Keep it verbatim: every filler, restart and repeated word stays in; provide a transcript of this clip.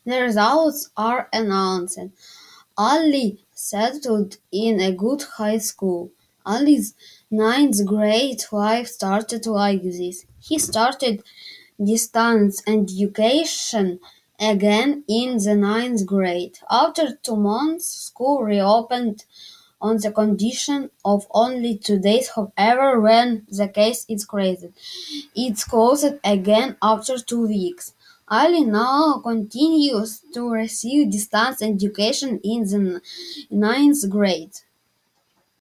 The results are announced. Ali settled in a good high school. Ali's ninth grade life started like this. He started distance education again in the ninth grade. After two months, school reopened on the condition of only two days. However, when the case is created, it's closed again after two weeks. Ali now continues to receive distance education in the ninth grade.